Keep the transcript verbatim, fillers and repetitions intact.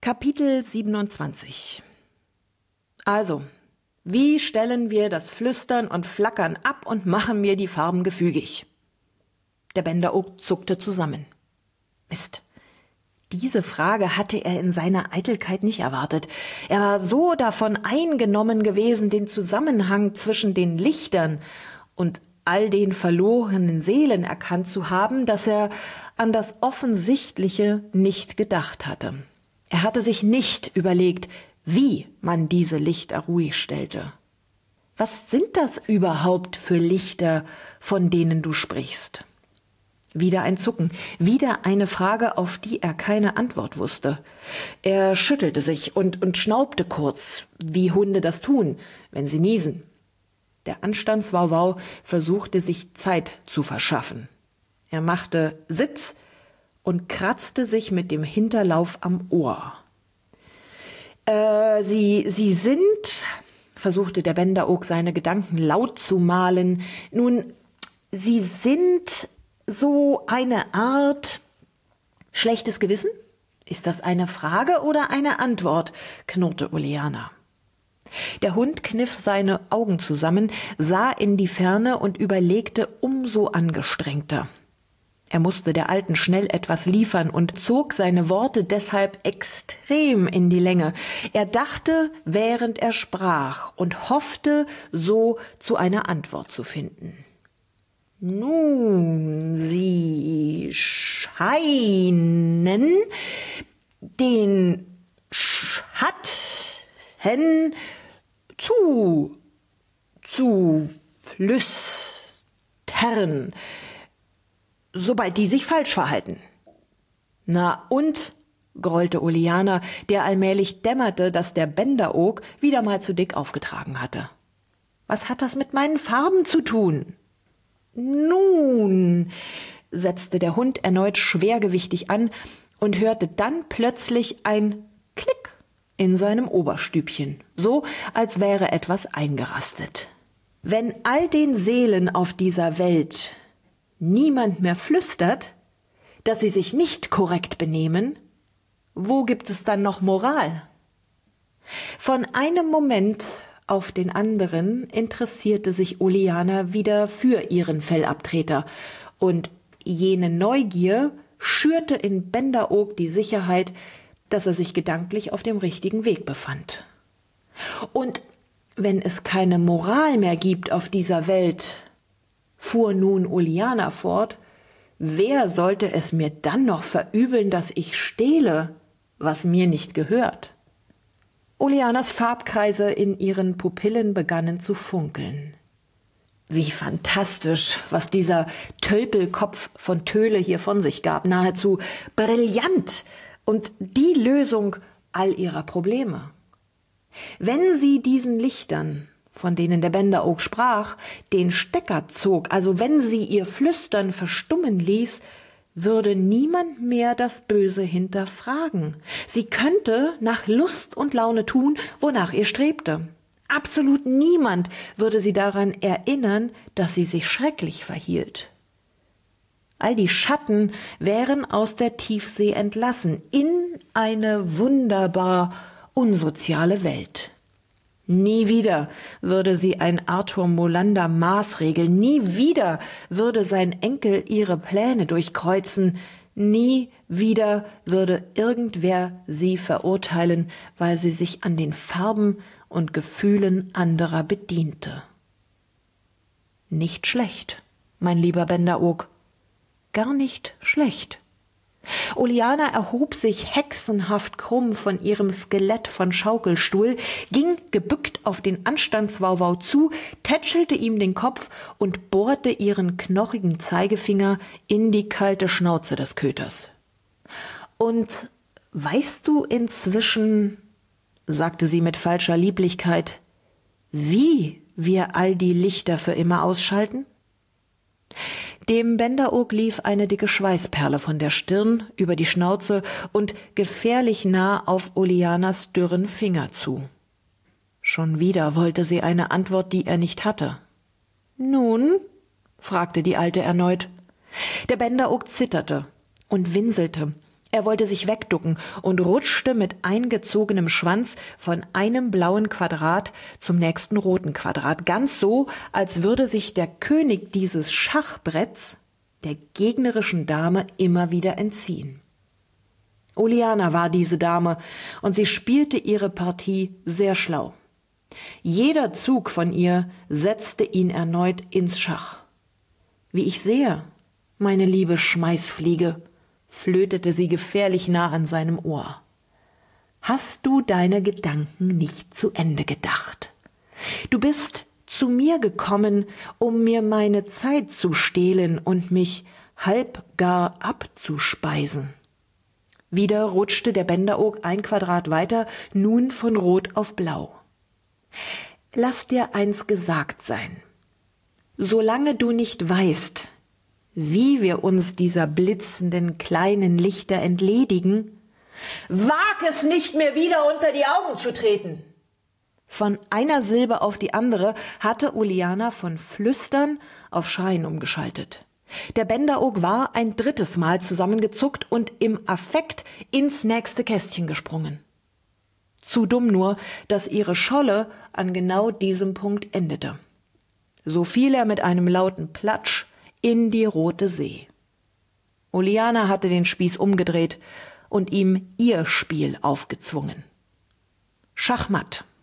Kapitel siebenundzwanzig. Also, wie stellen wir das Flüstern und Flackern ab und machen mir die Farben gefügig? Der Bänderoog zuckte zusammen. Mist. Diese Frage hatte er in seiner Eitelkeit nicht erwartet. Er war so davon eingenommen gewesen, den Zusammenhang zwischen den Lichtern und all den verlorenen Seelen erkannt zu haben, dass er an das Offensichtliche nicht gedacht hatte. Er hatte sich nicht überlegt, wie man diese Lichter ruhig stellte. Was sind das überhaupt für Lichter, von denen du sprichst? Wieder ein Zucken, wieder eine Frage, auf die er keine Antwort wusste. Er schüttelte sich und, und schnaubte kurz, wie Hunde das tun, wenn sie niesen. Der Anstandswauwau versuchte sich Zeit zu verschaffen. Er machte Sitz und kratzte sich mit dem Hinterlauf am Ohr. Äh, Sie, Sie sind, versuchte der Bänderoog seine Gedanken laut zu malen, nun, Sie sind so eine Art schlechtes Gewissen? Ist das eine Frage oder eine Antwort? Knurrte Oleana. Der Hund kniff seine Augen zusammen, sah in die Ferne und überlegte umso angestrengter. Er musste der Alten schnell etwas liefern und zog seine Worte deshalb extrem in die Länge. Er dachte, während er sprach, und hoffte, so zu einer Antwort zu finden. Nun, Sie scheinen den Schatten zu, zu flüstern, sobald die sich falsch verhalten. Na und, grollte Oleana, der allmählich dämmerte, dass der Bänderoog wieder mal zu dick aufgetragen hatte. Was hat das mit meinen Farben zu tun? Nun, setzte der Hund erneut schwergewichtig an und hörte dann plötzlich ein Klick in seinem Oberstübchen, so als wäre etwas eingerastet. Wenn all den Seelen auf dieser Welt niemand mehr flüstert, dass sie sich nicht korrekt benehmen, wo gibt es dann noch Moral? Von einem Moment auf den anderen interessierte sich Oleana wieder für ihren Fellabtreter, und jene Neugier schürte in Bänderoog die Sicherheit, dass er sich gedanklich auf dem richtigen Weg befand. Und wenn es keine Moral mehr gibt auf dieser Welt, fuhr nun Oleana fort, wer sollte es mir dann noch verübeln, dass ich stehle, was mir nicht gehört? Oleanas Farbkreise in ihren Pupillen begannen zu funkeln. Wie fantastisch, was dieser Tölpelkopf von Töle hier von sich gab, nahezu brillant und die Lösung all ihrer Probleme. Wenn sie diesen Lichtern, von denen der Bänderoog sprach, den Stecker zog, also wenn sie ihr Flüstern verstummen ließ, würde niemand mehr das Böse hinterfragen. Sie könnte nach Lust und Laune tun, wonach ihr strebte. Absolut niemand würde sie daran erinnern, dass sie sich schrecklich verhielt. All die Schatten wären aus der Tiefsee entlassen in eine wunderbar unsoziale Welt. Nie wieder würde sie ein Arthur Molander maßregeln, nie wieder würde sein Enkel ihre Pläne durchkreuzen, nie wieder würde irgendwer sie verurteilen, weil sie sich an den Farben und Gefühlen anderer bediente. Nicht schlecht, mein lieber Bänderoog, gar nicht schlecht. Oleana erhob sich hexenhaft krumm von ihrem Skelett von Schaukelstuhl, ging gebückt auf den Anstandswauwau zu, tätschelte ihm den Kopf und bohrte ihren knochigen Zeigefinger in die kalte Schnauze des Köters. »Und weißt du inzwischen«, sagte sie mit falscher Lieblichkeit, »wie wir all die Lichter für immer ausschalten?« Dem Bänderoog lief eine dicke Schweißperle von der Stirn über die Schnauze und gefährlich nah auf Oleanas dürren Finger zu. Schon wieder wollte sie eine Antwort, die er nicht hatte. »Nun?« fragte die Alte erneut. Der Bänderoog zitterte und winselte. Er wollte sich wegducken und rutschte mit eingezogenem Schwanz von einem blauen Quadrat zum nächsten roten Quadrat, ganz so, als würde sich der König dieses Schachbretts der gegnerischen Dame immer wieder entziehen. Oliana war diese Dame, und sie spielte ihre Partie sehr schlau. Jeder Zug von ihr setzte ihn erneut ins Schach. »Wie ich sehe, meine liebe Schmeißfliege«, flötete sie gefährlich nah an seinem Ohr. »Hast du deine Gedanken nicht zu Ende gedacht? Du bist zu mir gekommen, um mir meine Zeit zu stehlen und mich halb gar abzuspeisen.« Wieder rutschte der Bänderog ein Quadrat weiter, nun von Rot auf Blau. »Lass dir eins gesagt sein. Solange du nicht weißt, wie wir uns dieser blitzenden kleinen Lichter entledigen, wag es nicht mehr wieder unter die Augen zu treten!« Von einer Silbe auf die andere hatte Oliana von Flüstern auf Schreien umgeschaltet. Der Bänderog war ein drittes Mal zusammengezuckt und im Affekt ins nächste Kästchen gesprungen. Zu dumm nur, dass ihre Scholle an genau diesem Punkt endete. So fiel er mit einem lauten Platsch in die rote See. Oliana hatte den Spieß umgedreht und ihm ihr Spiel aufgezwungen. Schachmatt.